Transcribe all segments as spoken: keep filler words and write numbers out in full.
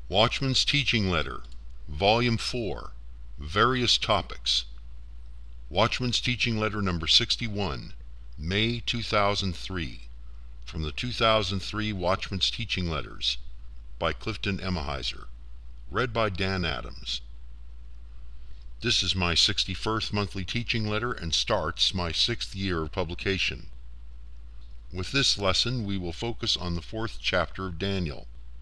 Watchman's Teaching Letter, Volume four, Various Topics. Watchman's Teaching Letter number sixty-one, May two thousand three, from the two thousand three Watchman's Teaching Letters, by Clifton Emahiser, read by Dan Adams. This is my sixty-first monthly teaching letter and starts my sixth year of publication. With this lesson, we will focus on the fourth chapter of Daniel.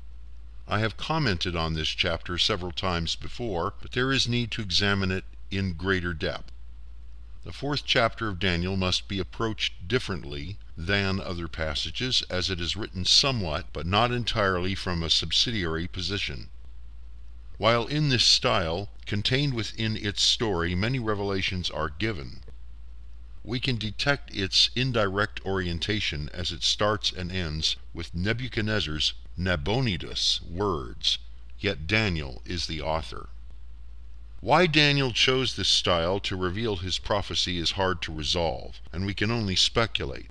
I have commented on this chapter several times before, but there is need to examine it in greater depth. The fourth chapter of Daniel must be approached differently than other passages, as it is written somewhat, but not entirely, from a subsidiary position. While in this style, contained within its story, many revelations are given, we can detect its indirect orientation as it starts and ends with Nebuchadnezzar's Nabonidus words, yet Daniel is the author. Why Daniel chose this style to reveal his prophecy is hard to resolve, and we can only speculate.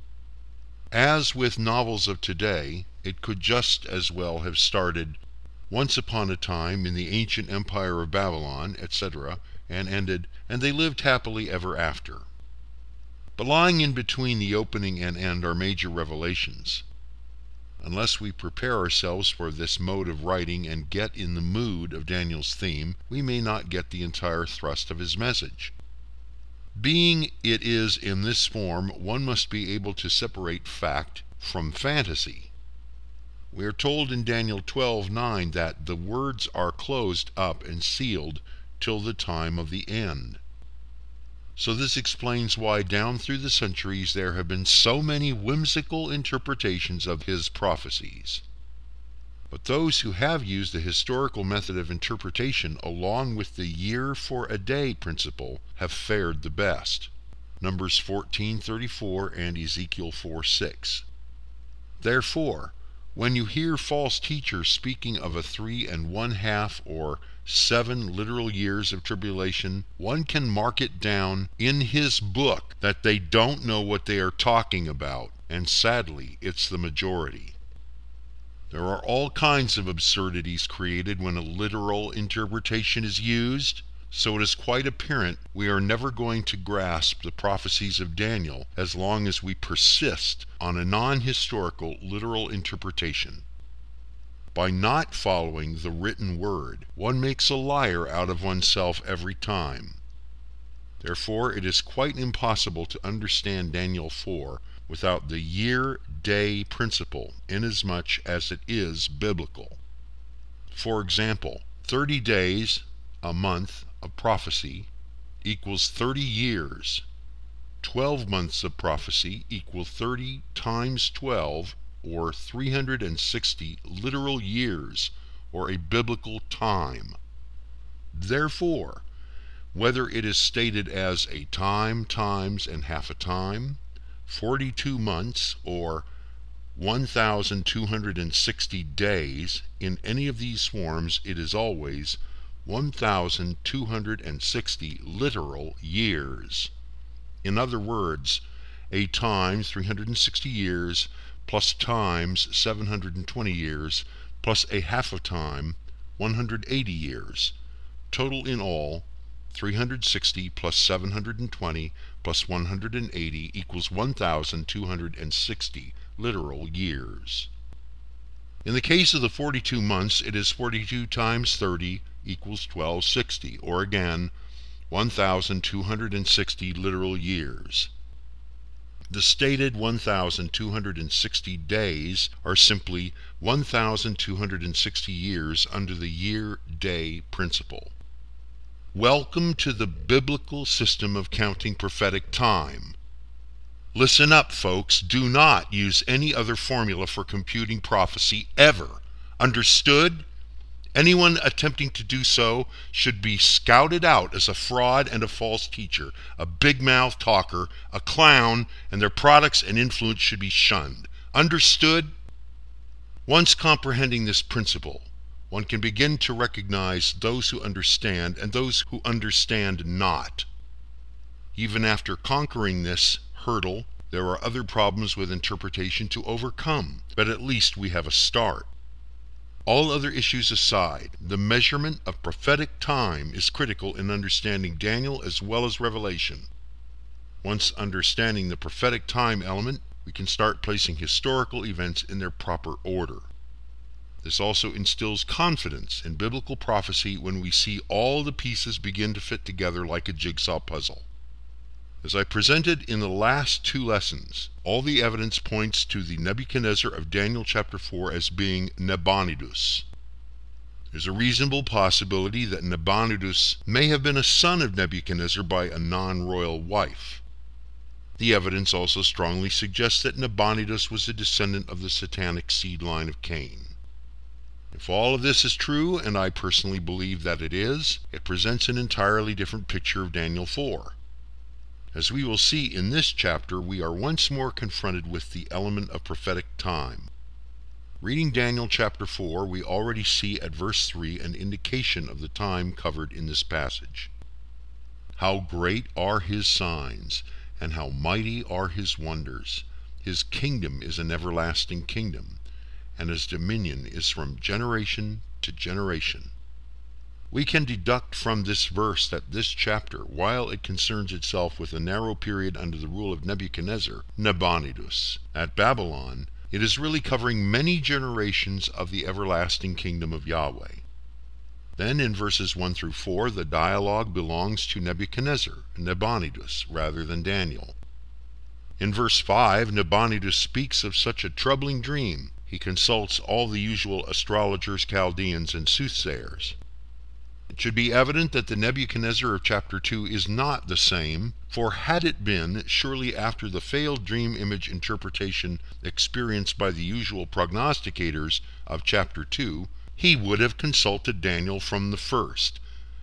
As with novels of today, it could just as well have started once upon a time in the ancient empire of Babylon, et cetera, and ended, and they lived happily ever after. But lying in between the opening and end are major revelations. Unless we prepare ourselves for this mode of writing and get in the mood of Daniel's theme, we may not get the entire thrust of his message. Being it is in this form, one must be able to separate fact from fantasy. We are told in Daniel twelve nine that the words are closed up and sealed till the time of the end. So this explains why down through the centuries there have been so many whimsical interpretations of his prophecies. But those who have used the historical method of interpretation along with the year for a day principle have fared the best. Numbers fourteen thirty-four and Ezekiel four six. Therefore, when you hear false teachers speaking of a three and one half or seven literal years of tribulation, one can mark it down in his book that they don't know what they are talking about, and sadly, it's the majority. There are all kinds of absurdities created when a literal interpretation is used, so it is quite apparent we are never going to grasp the prophecies of Daniel as long as we persist on a non-historical literal interpretation. By not following the written word, one makes a liar out of oneself every time. Therefore, it is quite impossible to understand Daniel four without the year-day principle, inasmuch as it is biblical. For example, thirty days, a month of prophecy, equals thirty years. Twelve months of prophecy equal thirty times twelve, or three hundred sixty literal years, or a biblical time. Therefore, whether it is stated as a time times and half a time, forty-two months, or one thousand two hundred sixty days, in any of these forms it is always one thousand two hundred sixty literal years. In other words, a time, three hundred sixty years, plus times, seven hundred twenty years, plus a half a time, one hundred eighty years. Total in all, three hundred sixty plus seven hundred twenty plus one hundred eighty equals one thousand two hundred sixty literal years. In the case of the forty-two months, it is forty-two times thirty equals twelve sixty, or again, one thousand two hundred sixty literal years. The stated one thousand two hundred sixty days are simply one thousand two hundred sixty years under the year-day principle. Welcome to the biblical system of counting prophetic time. Listen up, folks. Do not use any other formula for computing prophecy ever. Understood? Anyone attempting to do so should be scouted out as a fraud and a false teacher, a big-mouth talker, a clown, and their products and influence should be shunned. Understood? Once comprehending this principle, one can begin to recognize those who understand and those who understand not. Even after conquering this hurdle, there are other problems with interpretation to overcome, but at least we have a start. All other issues aside, the measurement of prophetic time is critical in understanding Daniel as well as Revelation. Once understanding the prophetic time element, we can start placing historical events in their proper order. This also instills confidence in biblical prophecy when we see all the pieces begin to fit together like a jigsaw puzzle. As I presented in the last two lessons, all the evidence points to the Nebuchadnezzar of Daniel chapter four as being Nabonidus. There's a reasonable possibility that Nabonidus may have been a son of Nebuchadnezzar by a non-royal wife. The evidence also strongly suggests that Nabonidus was a descendant of the satanic seed line of Cain. If all of this is true, and I personally believe that it is, it presents an entirely different picture of Daniel four. As we will see in this chapter, we are once more confronted with the element of prophetic time. Reading Daniel chapter four, we already see at verse three an indication of the time covered in this passage. How great are his signs, and how mighty are his wonders! His kingdom is an everlasting kingdom, and his dominion is from generation to generation. We can deduct from this verse that this chapter, while it concerns itself with a narrow period under the rule of Nebuchadnezzar, Nabonidus, at Babylon, it is really covering many generations of the everlasting kingdom of Yahweh. Then in verses one through four, the dialogue belongs to Nebuchadnezzar, Nabonidus, rather than Daniel. In verse five, Nabonidus speaks of such a troubling dream. He consults all the usual astrologers, Chaldeans, and soothsayers. It should be evident that the Nebuchadnezzar of chapter two is not the same, for had it been, surely after the failed dream image interpretation experienced by the usual prognosticators of chapter two, he would have consulted Daniel from the first.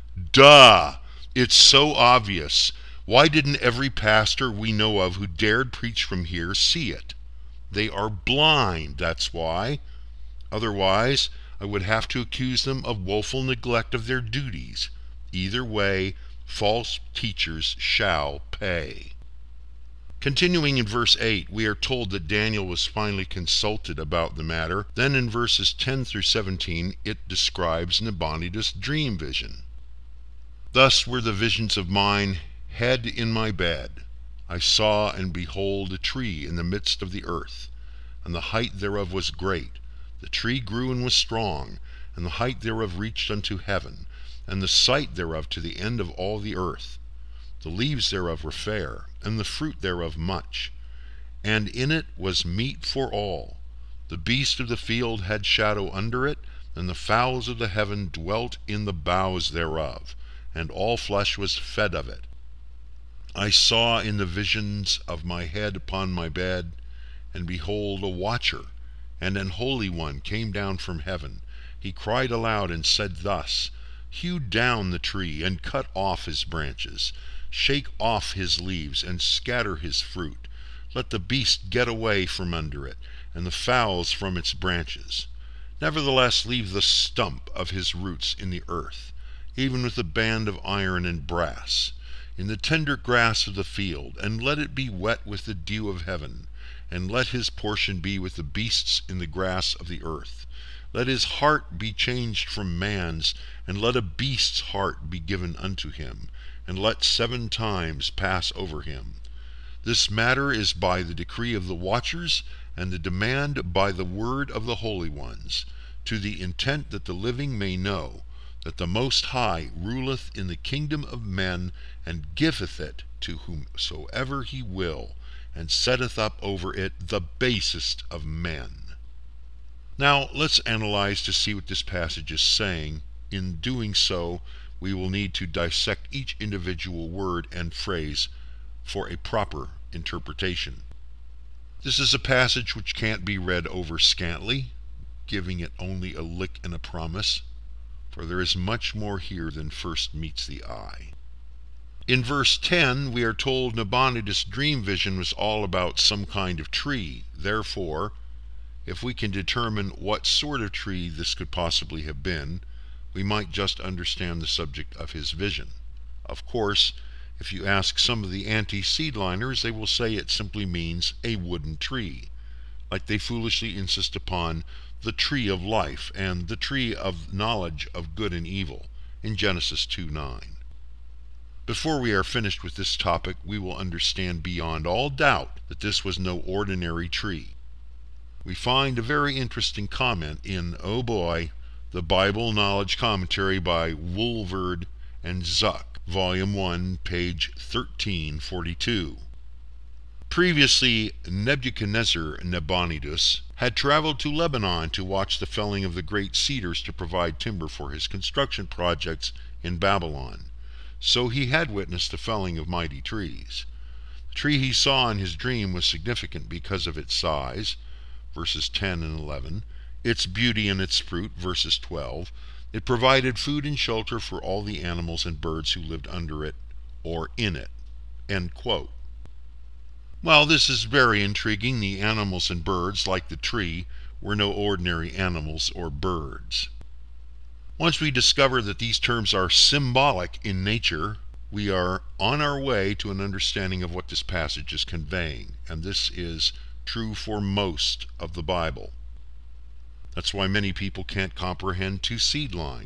Duh! It's so obvious. Why didn't every pastor we know of who dared preach from here see it? They are blind, that's why. Otherwise, I would have to accuse them of woeful neglect of their duties. Either way, false teachers shall pay. Continuing in verse eight, we are told that Daniel was finally consulted about the matter. Then in verses ten through seventeen, it describes Nabonidus' dream vision. Thus were the visions of mine head in my bed. I saw and behold a tree in the midst of the earth, and the height thereof was great. The tree grew and was strong, and the height thereof reached unto heaven, and the sight thereof to the end of all the earth. The leaves thereof were fair, and the fruit thereof much, and in it was meat for all. The beast of the field had shadow under it, and the fowls of the heaven dwelt in the boughs thereof, and all flesh was fed of it. I saw in the visions of my head upon my bed, and behold, a watcher, and an holy one came down from heaven. He cried aloud and said thus, Hew down the tree, and cut off his branches. Shake off his leaves, and scatter his fruit. Let the beast get away from under it, and the fowls from its branches. Nevertheless leave the stump of his roots in the earth, even with a band of iron and brass, in the tender grass of the field, and let it be wet with the dew of heaven, and let his portion be with the beasts in the grass of the earth. Let his heart be changed from man's, and let a beast's heart be given unto him, and let seven times pass over him. This matter is by the decree of the watchers, and the demand by the word of the holy ones, to the intent that the living may know that the Most High ruleth in the kingdom of men, and giveth it to whomsoever he will, and setteth up over it the basest of men. Now let's analyze to see what this passage is saying. In doing so, we will need to dissect each individual word and phrase for a proper interpretation. This is a passage which can't be read over scantly, giving it only a lick and a promise, for there is much more here than first meets the eye. In verse ten, we are told Nabonidus' dream vision was all about some kind of tree. Therefore, if we can determine what sort of tree this could possibly have been, we might just understand the subject of his vision. Of course, if you ask some of the anti-seedliners, they will say it simply means a wooden tree, like they foolishly insist upon the tree of life and the tree of knowledge of good and evil in Genesis two nine. Before we are finished with this topic, we will understand beyond all doubt that this was no ordinary tree. We find a very interesting comment in, oh boy, the Bible Knowledge Commentary by Woolvard and Zuck, Volume one, page thirteen forty-two. Previously, Nebuchadnezzar Nabonidus had traveled to Lebanon to watch the felling of the great cedars to provide timber for his construction projects in Babylon. So he had witnessed the felling of mighty trees. The tree he saw in his dream was significant because of its size, verses ten and eleven, its beauty and its fruit, verses twelve. It provided food and shelter for all the animals and birds who lived under it or in it. End quote. While this is very intriguing, the animals and birds, like the tree, were no ordinary animals or birds. Once we discover that these terms are symbolic in nature, we are on our way to an understanding of what this passage is conveying, and this is true for most of the Bible. That's why many people can't comprehend two-seed line.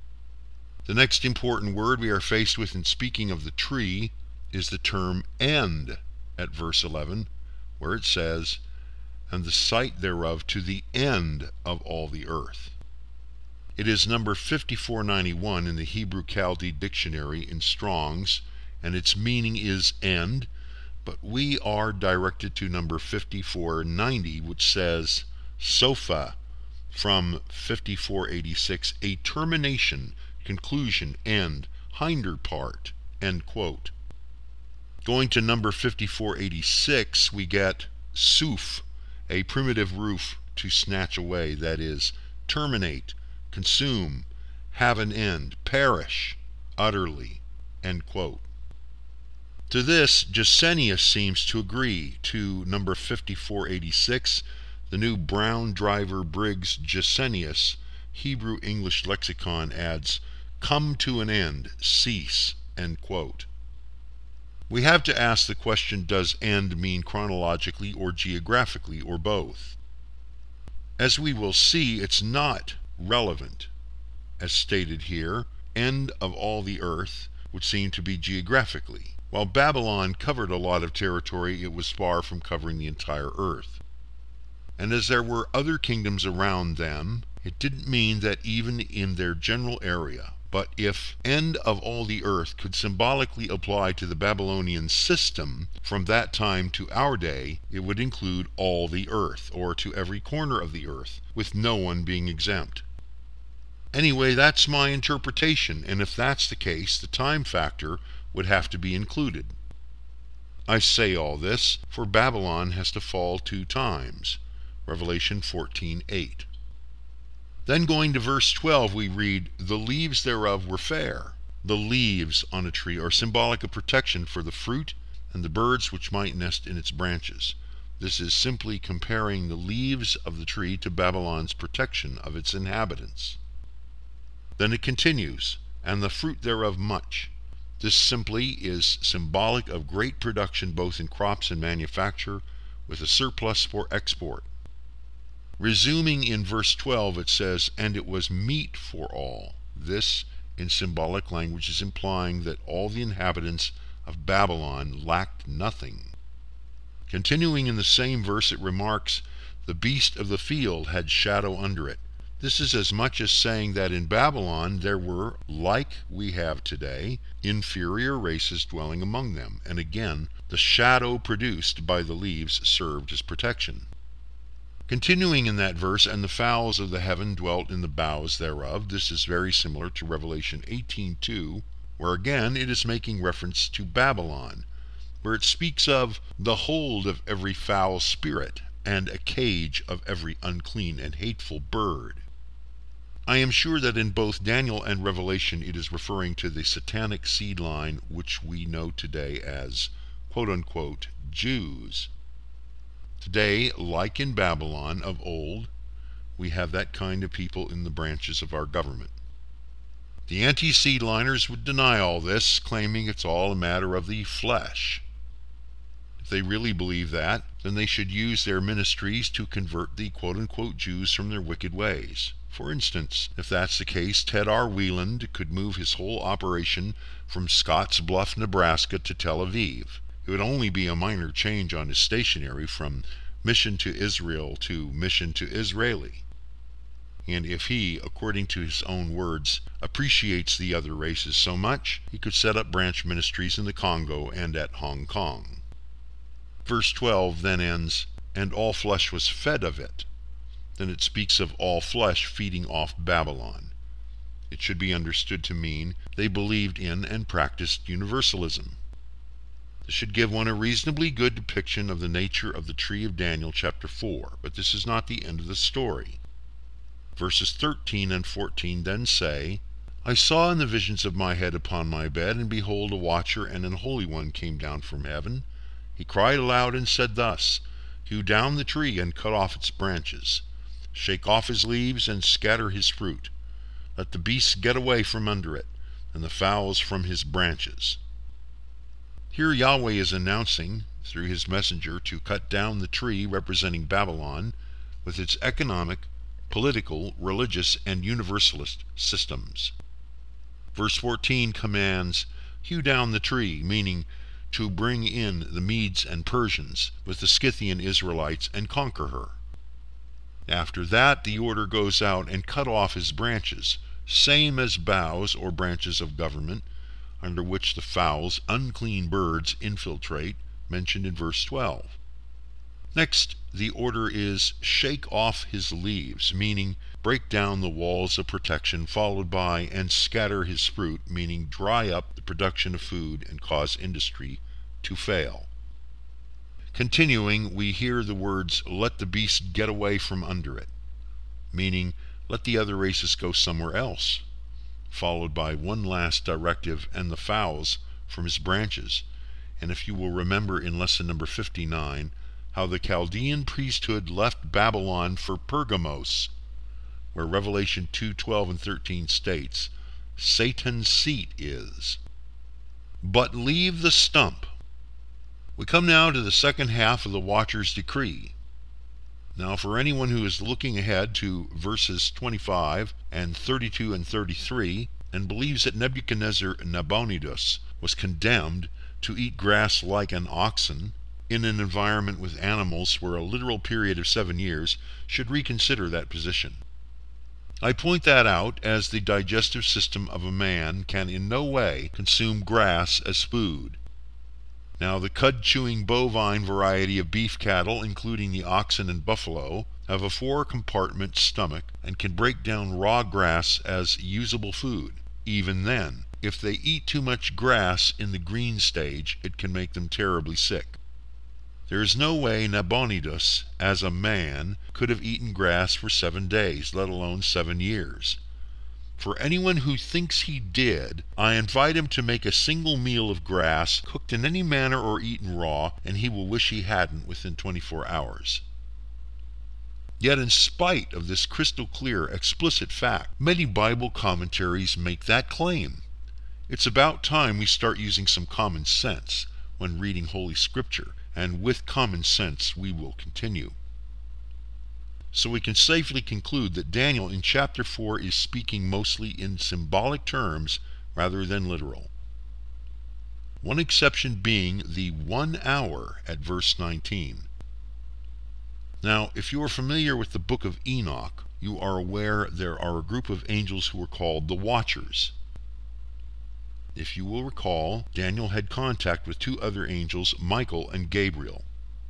The next important word we are faced with in speaking of the tree is the term end at verse eleven, where it says, "and the sight thereof to the end of all the earth." It is number fifty-four ninety-one in the Hebrew Chaldee Dictionary in Strong's, and its meaning is end, but we are directed to number fifty-four ninety, which says sofa, from fifty-four eighty-six, a termination, conclusion, end, hinder part, end quote. Going to number fifty-four eighty-six, we get suf, a primitive roof to snatch away, that is, terminate, consume, have an end, perish, utterly, end quote. To this, Gesenius seems to agree. To number fifty-four eighty-six, the new Brown Driver Briggs Gesenius Hebrew English lexicon adds, "come to an end, cease," end quote. We have to ask the question, does end mean chronologically or geographically or both? As we will see, it's not relevant. As stated here, end of all the earth would seem to be geographically. While Babylon covered a lot of territory, it was far from covering the entire earth. And as there were other kingdoms around them, it didn't mean that even in their general area. But if end of all the earth could symbolically apply to the Babylonian system from that time to our day, it would include all the earth, or to every corner of the earth, with no one being exempt. Anyway, that's my interpretation, and if that's the case, the time factor would have to be included. I say all this, for Babylon has to fall two times. Revelation fourteen eight. Then going to verse twelve, we read, "the leaves thereof were fair." The leaves on a tree are symbolic of protection for the fruit and the birds which might nest in its branches. This is simply comparing the leaves of the tree to Babylon's protection of its inhabitants. Then it continues, "and the fruit thereof much." This simply is symbolic of great production both in crops and manufacture, with a surplus for export. Resuming in verse twelve, it says, "and it was meat for all." This, in symbolic language, is implying that all the inhabitants of Babylon lacked nothing. Continuing in the same verse, it remarks, "the beast of the field had shadow under it." This is as much as saying that in Babylon there were, like we have today, inferior races dwelling among them, and again, the shadow produced by the leaves served as protection. Continuing in that verse, "and the fowls of the heaven dwelt in the boughs thereof." This is very similar to Revelation eighteen two, where again it is making reference to Babylon, where it speaks of the hold of every foul spirit and a cage of every unclean and hateful bird. I am sure that in both Daniel and Revelation it is referring to the satanic seed line which we know today as quote-unquote Jews. Today, like in Babylon of old, we have that kind of people in the branches of our government. The anti-seedliners would deny all this, claiming it's all a matter of the flesh. If they really believe that, then they should use their ministries to convert the quote-unquote Jews from their wicked ways. For instance, if that's the case, Ted R. Wieland could move his whole operation from Scotts Bluff, Nebraska to Tel Aviv. It would only be a minor change on his stationery from Mission to Israel to Mission to Israeli. And if he, according to his own words, appreciates the other races so much, he could set up branch ministries in the Congo and at Hong Kong. Verse twelve then ends, "And all flesh was fed of it." Then it speaks of all flesh feeding off Babylon. It should be understood to mean they believed in and practiced universalism. This should give one a reasonably good depiction of the nature of the tree of Daniel chapter four, but this is not the end of the story. Verses thirteen and fourteen then say, "I saw in the visions of my head upon my bed, and behold, a watcher and an holy one came down from heaven. He cried aloud and said thus, Hew down the tree and cut off its branches. Shake off his leaves and scatter his fruit. Let the beasts get away from under it, and the fowls from his branches." Here Yahweh is announcing, through his messenger, to cut down the tree representing Babylon with its economic, political, religious, and universalist systems. Verse fourteen commands, "Hew down the tree," meaning to bring in the Medes and Persians with the Scythian Israelites and conquer her. After that, the order goes out and cut off his branches, same as boughs or branches of government, under which the fowls, unclean birds, infiltrate, mentioned in verse twelve. Next, the order is shake off his leaves, meaning break down the walls of protection, followed by and scatter his fruit, meaning dry up the production of food and cause industry to fail. Continuing, we hear the words, "Let the beasts get away from under it," meaning let the other races go somewhere else, followed by one last directive, "and the fowls from his branches." And if you will remember in lesson number fifty-nine, how the Chaldean priesthood left Babylon for Pergamos, where Revelation two twelve and thirteen states, Satan's seat is. But leave the stump. We come now to the second half of the Watcher's decree. Now, for anyone who is looking ahead to verses twenty-five and thirty-two and thirty-three, and believes that Nebuchadnezzar Nabonidus was condemned to eat grass like an oxen, in an environment with animals for a literal period of seven years, should reconsider that position. I point that out as the digestive system of a man can in no way consume grass as food. Now, the cud-chewing bovine variety of beef cattle, including the oxen and buffalo, have a four-compartment stomach and can break down raw grass as usable food. Even then, if they eat too much grass in the green stage, it can make them terribly sick. There is no way Nabonidus, as a man, could have eaten grass for seven days, let alone seven years. For anyone who thinks he did, I invite him to make a single meal of grass, cooked in any manner or eaten raw, and he will wish he hadn't within twenty-four hours. Yet in spite of this crystal clear, explicit fact, many Bible commentaries make that claim. It's about time we start using some common sense when reading Holy Scripture, and with common sense we will continue. So we can safely conclude that Daniel in chapter four is speaking mostly in symbolic terms rather than literal. One exception being the one hour at verse nineteen. Now, if you are familiar with the book of Enoch, you are aware there are a group of angels who are called the Watchers. If you will recall, Daniel had contact with two other angels, Michael and Gabriel.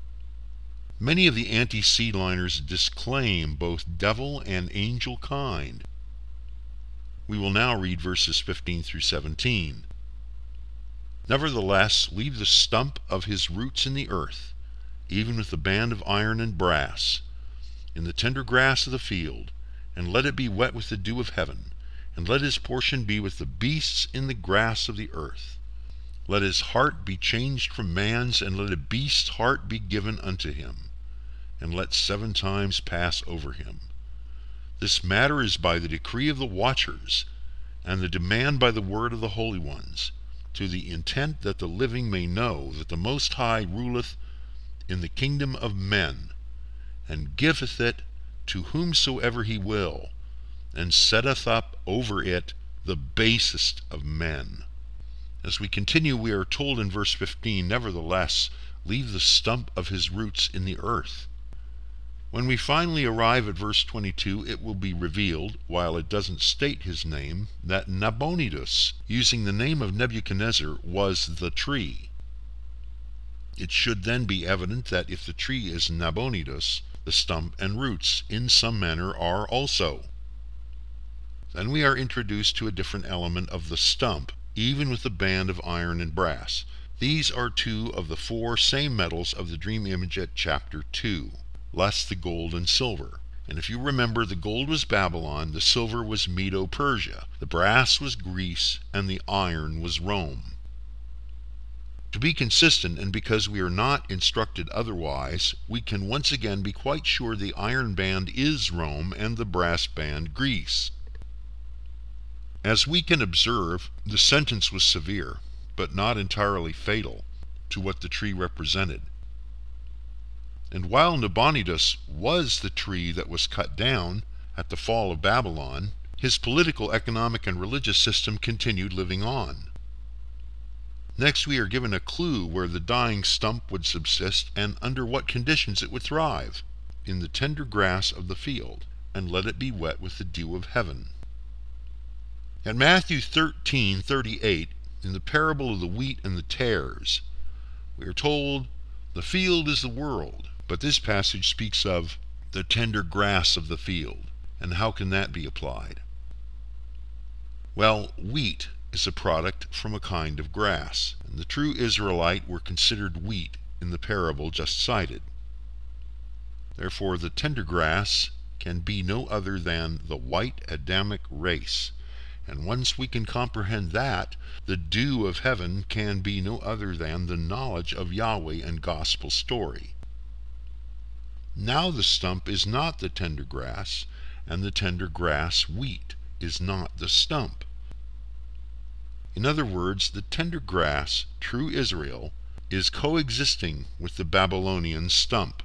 Many of the anti-seedliners disclaim both devil and angel kind. We will now read verses fifteen through seventeen. "Nevertheless, leave the stump of his roots in the earth, even with the band of iron and brass, in the tender grass of the field, and let it be wet with the dew of heaven, and let his portion be with the beasts in the grass of the earth. Let his heart be changed from man's, and let a beast's heart be given unto him, and let seven times pass over him. This matter is by the decree of the Watchers, and the demand by the word of the holy ones, to the intent that the living may know that the Most High ruleth in the kingdom of men, and giveth it to whomsoever he will, and setteth up over it the basest of men. As we continue, we are told in verse fifteen, nevertheless, leave the stump of his roots in the earth. When we finally arrive at verse twenty-two, it will be revealed, while it doesn't state his name, that Nabonidus, using the name of Nebuchadnezzar, was the tree. It should then be evident that if the tree is Nabonidus, the stump and roots in some manner are also. Then we are introduced to a different element of the stump, even with the band of iron and brass. These are two of the four same metals of the dream image at chapter two, less the gold and silver. And if you remember, the gold was Babylon, the silver was Medo-Persia, the brass was Greece, and the iron was Rome. To be consistent, and because we are not instructed otherwise, we can once again be quite sure the iron band is Rome and the brass band Greece. As we can observe, the sentence was severe, but not entirely fatal to what the tree represented. And while Nabonidus was the tree that was cut down at the fall of Babylon, his political, economic, and religious system continued living on. Next, we are given a clue where the dying stump would subsist and under what conditions it would thrive: in the tender grass of the field, and let it be wet with the dew of heaven. At Matthew thirteen thirty-eight, in the parable of the wheat and the tares, we are told, the field is the world, but this passage speaks of the tender grass of the field. And how can that be applied? Well, wheat is a product from a kind of grass, and the true Israelite were considered wheat in the parable just cited. Therefore, the tender grass can be no other than the white Adamic race, and once we can comprehend that, the dew of heaven can be no other than the knowledge of Yahweh and gospel story. Now the stump is not the tender grass, and the tender grass wheat is not the stump. In other words, the tender grass, true Israel, is coexisting with the Babylonian stump.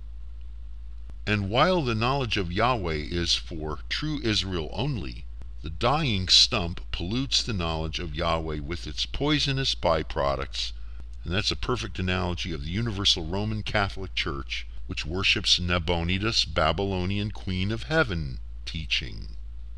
And while the knowledge of Yahweh is for true Israel only, the dying stump pollutes the knowledge of Yahweh with its poisonous byproducts, and that's a perfect analogy of the Universal Roman Catholic Church, which worships Nabonidus, Babylonian Queen of Heaven, teaching.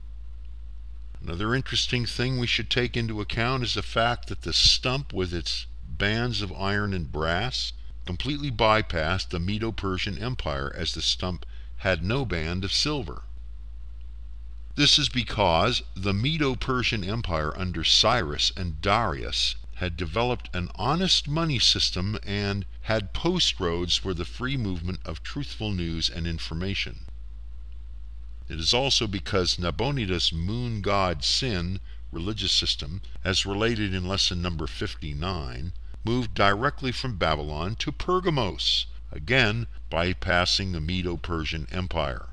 Another interesting thing we should take into account is the fact that the stump with its bands of iron and brass completely bypassed the Medo-Persian Empire, as the stump had no band of silver. This is because the Medo-Persian Empire under Cyrus and Darius had developed an honest money system and had post roads for the free movement of truthful news and information. It is also because Nabonidus' moon god Sin religious system, as related in lesson number fifty-nine, moved directly from Babylon to Pergamos, again bypassing the Medo-Persian Empire.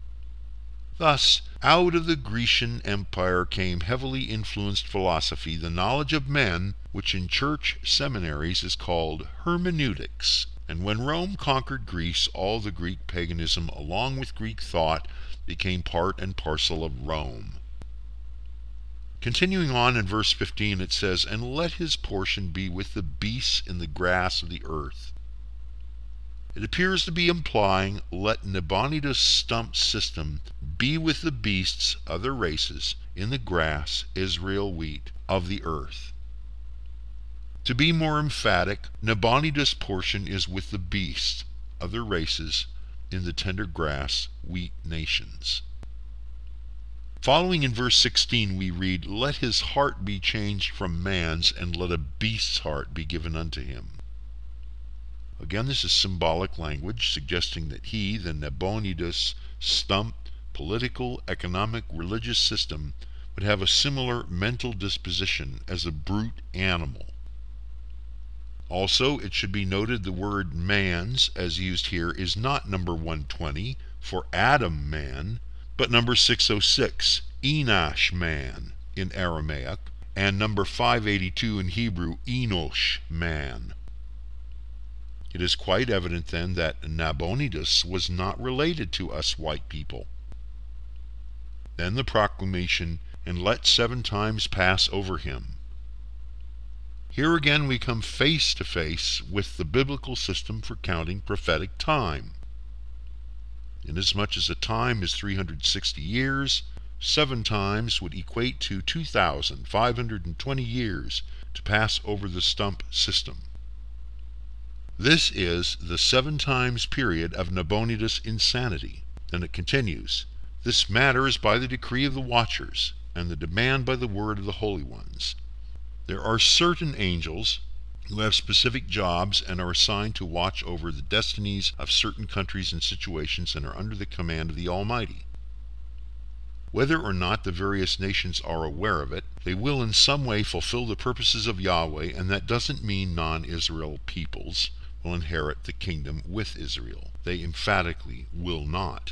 Thus, out of the Grecian Empire came heavily influenced philosophy, the knowledge of men, which in church seminaries is called hermeneutics. And when Rome conquered Greece, all the Greek paganism, along with Greek thought, became part and parcel of Rome. Continuing on in verse fifteen, it says, "And let his portion be with the beasts in the grass of the earth." It appears to be implying, let Nabonidus' stump system be with the beasts, other races, in the grass, Israel wheat, of the earth. To be more emphatic, Nabonidus' portion is with the beasts, other races, in the tender grass, wheat nations. Following in verse sixteen we read, "Let his heart be changed from man's, and let a beast's heart be given unto him." Again, this is symbolic language, suggesting that he, the Nabonidus stump, political, economic, religious system, would have a similar mental disposition as a brute animal. Also, it should be noted the word man's, as used here, is not number one twenty for Adam man, but number six oh six, Enosh man in Aramaic, and number five eighty-two in Hebrew, Enosh man. It is quite evident then that Nabonidus was not related to us white people. Then the proclamation, "And let seven times pass over him." Here again we come face to face with the biblical system for counting prophetic time. Inasmuch as a time is three hundred sixty years, seven times would equate to two thousand five hundred twenty years to pass over the stump system. This is the seven times period of Nabonidus' insanity. Then it continues, "This matter is by the decree of the watchers, and the demand by the word of the holy ones." There are certain angels who have specific jobs and are assigned to watch over the destinies of certain countries and situations and are under the command of the Almighty. Whether or not the various nations are aware of it, they will in some way fulfill the purposes of Yahweh, and that doesn't mean non-Israel peoples will inherit the kingdom with Israel. They emphatically will not.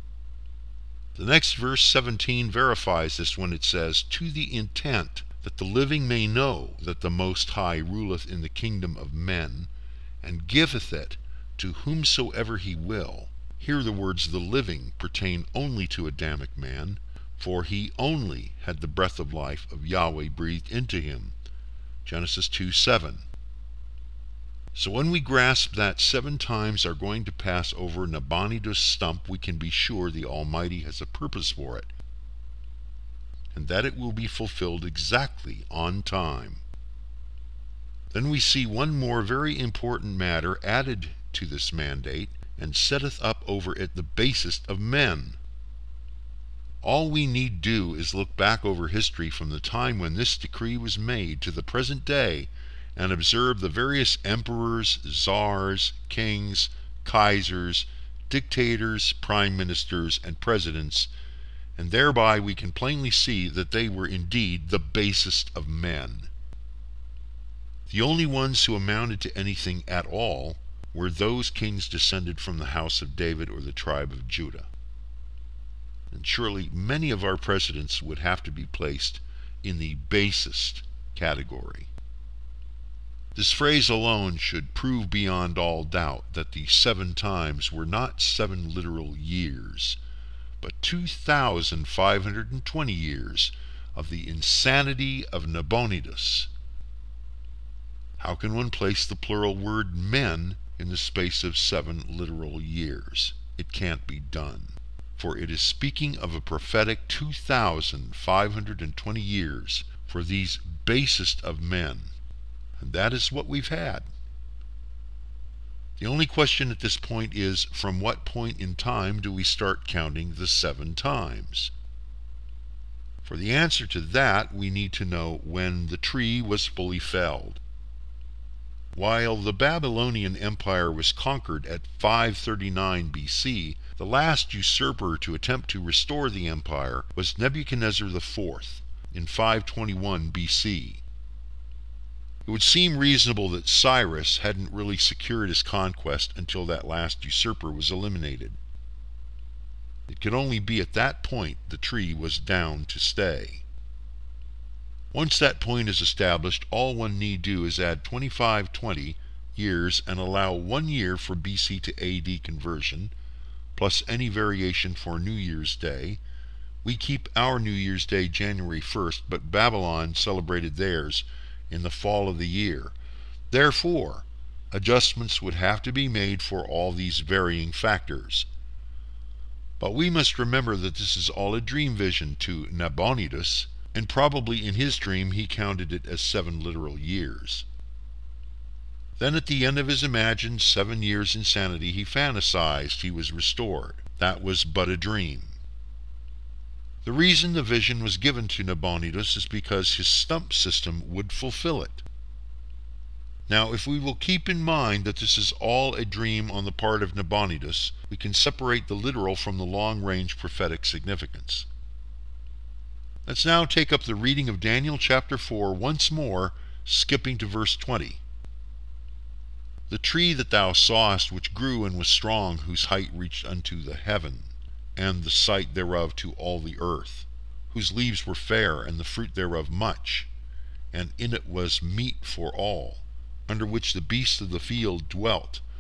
The next verse seventeen verifies this when it says, "To the intent that the living may know that the Most High ruleth in the kingdom of men, and giveth it to whomsoever he will." Here the words "the living" pertain only to Adamic man, for he only had the breath of life of Yahweh breathed into him. Genesis two seven. So when we grasp that seven times are going to pass over Nabonidus' stump, we can be sure the Almighty has a purpose for it, and that it will be fulfilled exactly on time. Then we see one more very important matter added to this mandate, "and setteth up over it the basest of men." All we need do is look back over history from the time when this decree was made to the present day and observe the various emperors, czars, kings, kaisers, dictators, prime ministers, and presidents, and thereby we can plainly see that they were indeed the basest of men. The only ones who amounted to anything at all were those kings descended from the house of David or the tribe of Judah. And surely many of our presidents would have to be placed in the basest category. This phrase alone should prove beyond all doubt that the seven times were not seven literal years, but two thousand five hundred twenty years of the insanity of Nabonidus. How can one place the plural word men in the space of seven literal years? It can't be done, for it is speaking of a prophetic two thousand five hundred twenty years for these basest of men, and that is what we've had. The only question at this point is, from what point in time do we start counting the seven times? For the answer to that, we need to know when the tree was fully felled. While the Babylonian Empire was conquered at five thirty-nine B C, the last usurper to attempt to restore the empire was Nebuchadnezzar the fourth in five twenty-one B C. It would seem reasonable that Cyrus hadn't really secured his conquest until that last usurper was eliminated. It could only be at that point the tree was down to stay. Once that point is established, all one need do is add twenty-five twenty years and allow one year for B C to A D conversion, plus any variation for New Year's Day. We keep our New Year's Day January first, but Babylon celebrated theirs in the fall of the year. Therefore, adjustments would have to be made for all these varying factors. But we must remember that this is all a dream vision to Nabonidus, and probably in his dream he counted it as seven literal years. Then at the end of his imagined seven years' insanity, he fantasized he was restored. That was but a dream. The reason the vision was given to Nabonidus is because his stump system would fulfill it. Now, if we will keep in mind that this is all a dream on the part of Nabonidus, we can separate the literal from the long-range prophetic significance. Let's now take up the reading of Daniel chapter four once more, skipping to verse twenty. "The tree that thou sawest, which grew and was strong, whose height reached unto the heaven, and the sight thereof to all the earth, whose leaves were fair, and the fruit thereof much, and in it was meat for all, under which the beasts of the field dwelt,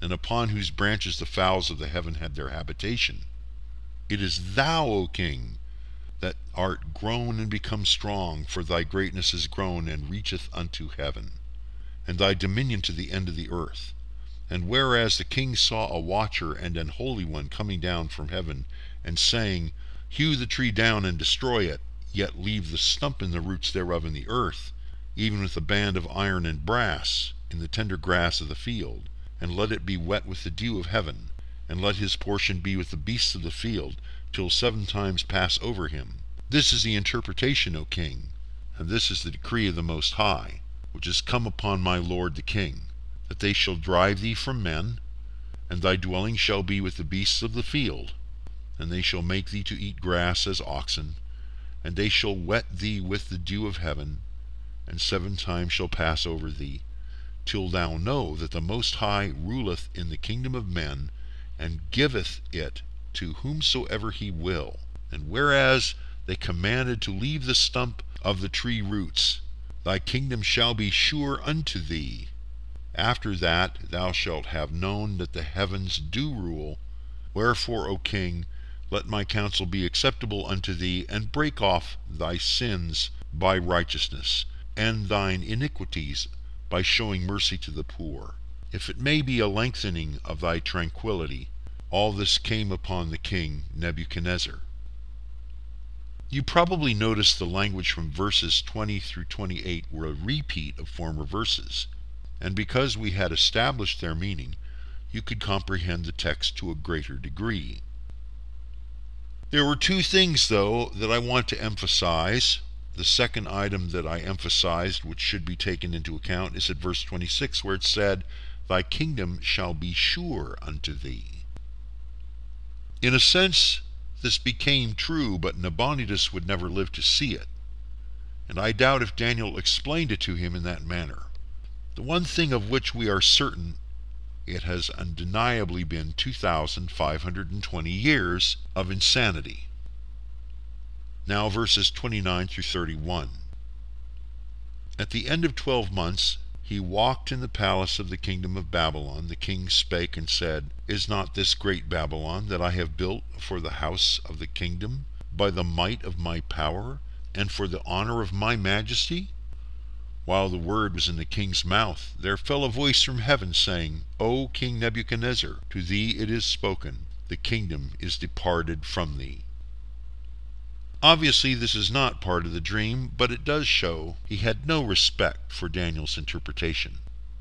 and upon whose branches the fowls of the heaven had their habitation. It is thou, O king, that art grown and become strong, for thy greatness is grown and reacheth unto heaven, and thy dominion to the end of the earth. And whereas the king saw a watcher and an holy one coming down from heaven, and saying, Hew the tree down and destroy it, yet leave the stump and the roots thereof in the earth, even with a band of iron and brass, in the tender grass of the field, and let it be wet with the dew of heaven, and let his portion be with the beasts of the field, till seven times pass over him. This is the interpretation, O king, and this is the decree of the Most High, which is come upon my lord the king, that they shall drive thee from men, and thy dwelling shall be with the beasts of the field, and they shall make thee to eat grass as oxen, and they shall wet thee with the dew of heaven, and seven times shall pass over thee, till thou know that the Most High ruleth in the kingdom of men, and giveth it to whomsoever he will. And whereas they commanded to leave the stump of the tree roots, thy kingdom shall be sure unto thee. After that thou shalt have known that the heavens do rule. Wherefore, O king, let my counsel be acceptable unto thee, and break off thy sins by righteousness, and thine iniquities by showing mercy to the poor, if it may be a lengthening of thy tranquility. All this came upon the king Nebuchadnezzar. You probably noticed the language from verses twenty through twenty-eight were a repeat of former verses, and because we had established their meaning, you could comprehend the text to a greater degree. There were two things, though, that I want to emphasize. The second item that I emphasized, which should be taken into account, is at verse twenty-six, where it said, Thy kingdom shall be sure unto thee. In a sense, this became true, but Nabonidus would never live to see it, and I doubt if Daniel explained it to him in that manner. The one thing of which we are certain, it has undeniably been two thousand five hundred twenty years of insanity. Now verses twenty-nine through thirty-one. At the end of twelve months he walked in the palace of the kingdom of Babylon. The king spake and said, Is not this great Babylon that I have built for the house of the kingdom, by the might of my power, and for the honor of my majesty? While the word was in the king's mouth, there fell a voice from heaven, saying, O King Nebuchadnezzar, to thee it is spoken, the kingdom is departed from thee. Obviously, this is not part of the dream, but it does show he had no respect for Daniel's interpretation.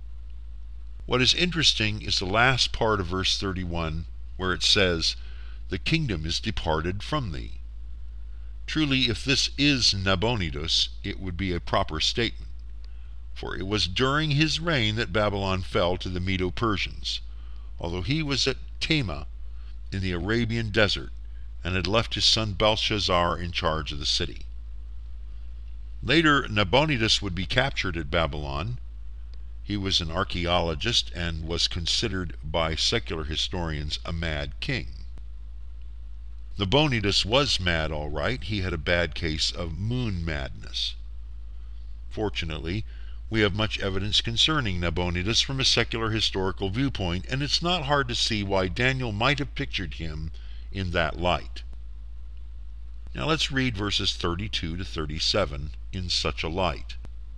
What is interesting is the last part of verse thirty-one, where it says, The kingdom is departed from thee. Truly, if this is Nabonidus, it would be a proper statement, for it was during his reign that Babylon fell to the Medo-Persians, although he was at Tema in the Arabian desert, and had left his son Belshazzar in charge of the city. Later, Nabonidus would be captured at Babylon. He was an archaeologist and was considered by secular historians a mad king. Nabonidus was mad, all right. He had a bad case of moon madness. Fortunately, we have much evidence concerning Nabonidus from a secular historical viewpoint, and it's not hard to see why Daniel might have pictured him in that light. Now let's read verses thirty-two to thirty-seven in such a light.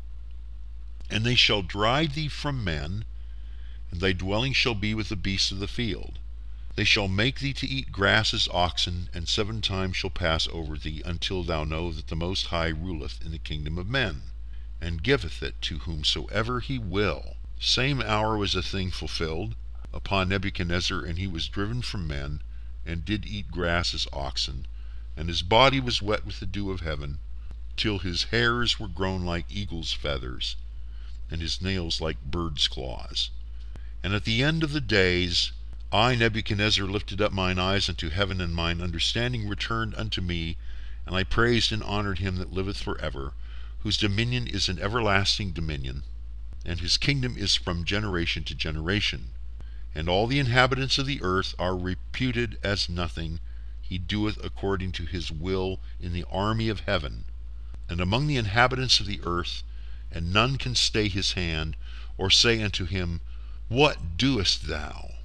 And they shall drive thee from men, and thy dwelling shall be with the beasts of the field. They shall make thee to eat grass as oxen, and seven times shall pass over thee, until thou know that the Most High ruleth in the kingdom of men, and giveth it to whomsoever he will. Same hour was the thing fulfilled upon Nebuchadnezzar, and he was driven from men, and did eat grass as oxen, and his body was wet with the dew of heaven, till his hairs were grown like eagle's feathers, and his nails like bird's claws. And at the end of the days, I, Nebuchadnezzar, lifted up mine eyes unto heaven, and mine understanding returned unto me, and I praised and honored him that liveth for ever, whose dominion is an everlasting dominion, and his kingdom is from generation to generation. And all the inhabitants of the earth are reputed as nothing. He doeth according to his will in the army of heaven, and among the inhabitants of the earth, and none can stay his hand, or say unto him, What doest thou?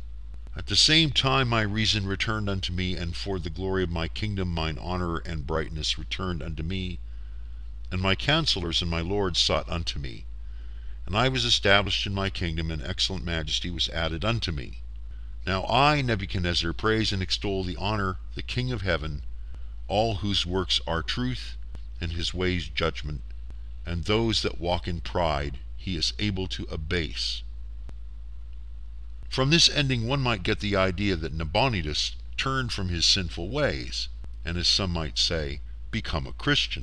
At the same time my reason returned unto me, and for the glory of my kingdom mine honor and brightness returned unto me, and my counselors and my lords sought unto me. And I was established in my kingdom, and excellent majesty was added unto me. Now I, Nebuchadnezzar, praise and extol the honor, the King of heaven, all whose works are truth, and his ways judgment, and those that walk in pride he is able to abase. From this ending one might get the idea that Nabonidus turned from his sinful ways, and as some might say, become a Christian.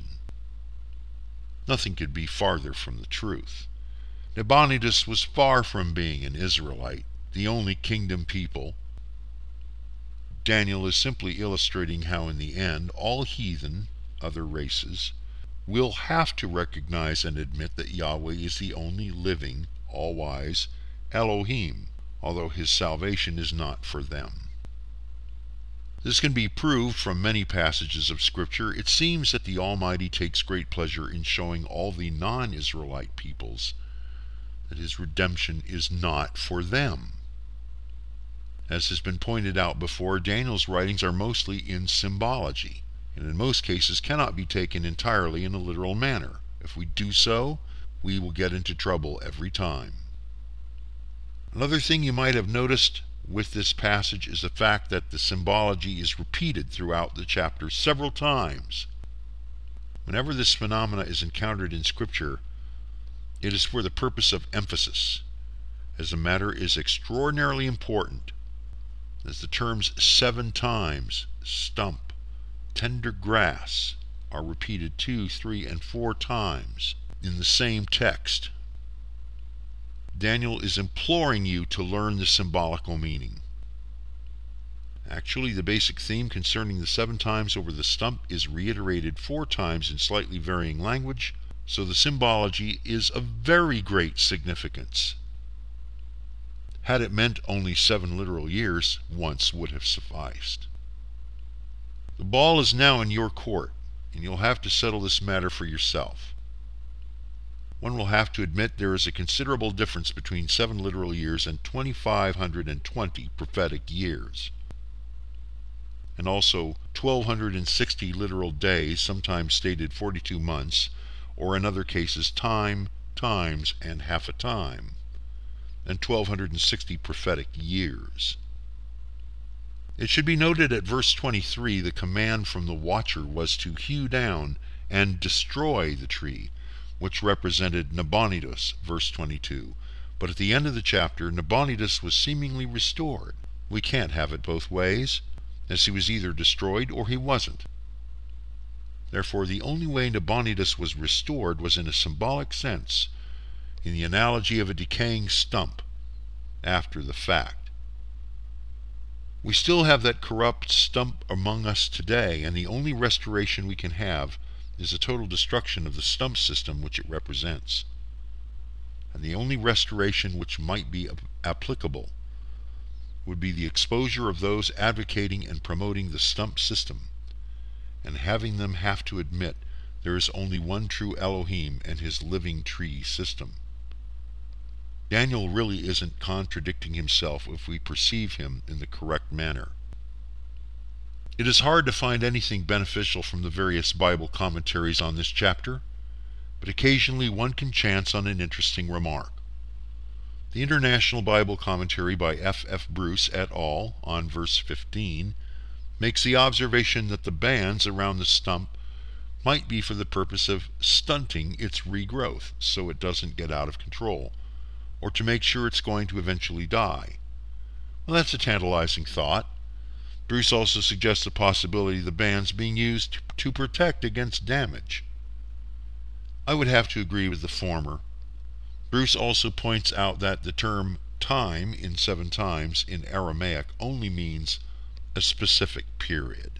Nothing could be farther from the truth. Nabonidus was far from being an Israelite, the only kingdom people. Daniel is simply illustrating how in the end all heathen, other races, will have to recognize and admit that Yahweh is the only living, all-wise Elohim, although his salvation is not for them. This can be proved from many passages of Scripture. It seems that the Almighty takes great pleasure in showing all the non-Israelite peoples that his redemption is not for them. As has been pointed out before, Daniel's writings are mostly in symbology, and in most cases cannot be taken entirely in a literal manner. If we do so, we will get into trouble every time. Another thing you might have noticed with this passage is the fact that the symbology is repeated throughout the chapter several times. Whenever this phenomena is encountered in Scripture, it is for the purpose of emphasis, as the matter is extraordinarily important, as the terms seven times, stump, tender grass, are repeated two, three, and four times in the same text. Daniel is imploring you to learn the symbolical meaning. Actually, the basic theme concerning the seven times over the stump is reiterated four times in slightly varying language, so the symbology is of very great significance. Had it meant only seven literal years, once would have sufficed. The ball is now in your court, and you'll have to settle this matter for yourself. One will have to admit there is a considerable difference between seven literal years and two thousand five hundred twenty prophetic years, and also one thousand two hundred sixty literal days, sometimes stated forty-two months, or in other cases time, times, and half a time, and twelve sixty prophetic years. It should be noted at verse twenty-three, the command from the watcher was to hew down and destroy the tree, which represented Nabonidus, verse twenty-two. But at the end of the chapter, Nabonidus was seemingly restored. We can't have it both ways, as he was either destroyed or he wasn't. Therefore, the only way Nabonidus was restored was in a symbolic sense, in the analogy of a decaying stump after the fact. We still have that corrupt stump among us today, and the only restoration we can have is the total destruction of the stump system which it represents. And the only restoration which might be applicable would be the exposure of those advocating and promoting the stump system, and having them have to admit there is only one true Elohim and his living tree system. Daniel really isn't contradicting himself if we perceive him in the correct manner. It is hard to find anything beneficial from the various Bible commentaries on this chapter, but occasionally one can chance on an interesting remark. The International Bible Commentary by F F Bruce et al. On verse fifteen makes the observation that the bands around the stump might be for the purpose of stunting its regrowth so it doesn't get out of control, or to make sure it's going to eventually die. Well, that's a tantalizing thought. Bruce also suggests the possibility of the bands being used to protect against damage. I would have to agree with the former. Bruce also points out that the term time in seven times in Aramaic only means a specific period.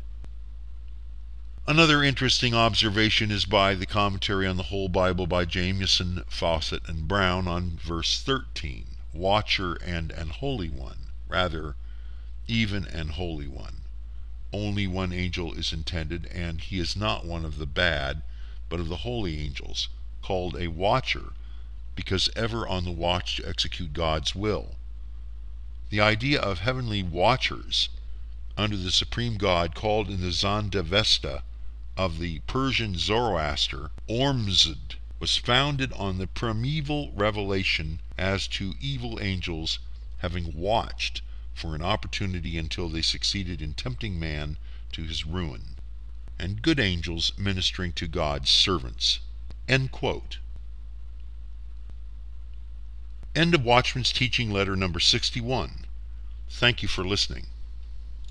Another interesting observation is by the commentary on the whole Bible by Jamieson, Fawcett, and Brown on verse thirteen, watcher and an holy one, rather, even an holy one. Only one angel is intended, and he is not one of the bad, but of the holy angels, called a watcher, because ever on the watch to execute God's will. The idea of heavenly watchers under the supreme god called in the Zend-Avesta of the Persian Zoroaster, Ormuzd, was founded on the primeval revelation as to evil angels having watched for an opportunity until they succeeded in tempting man to his ruin, and good angels ministering to God's servants. End quote. End of Watchman's Teaching Letter number sixty-one. Thank you for listening.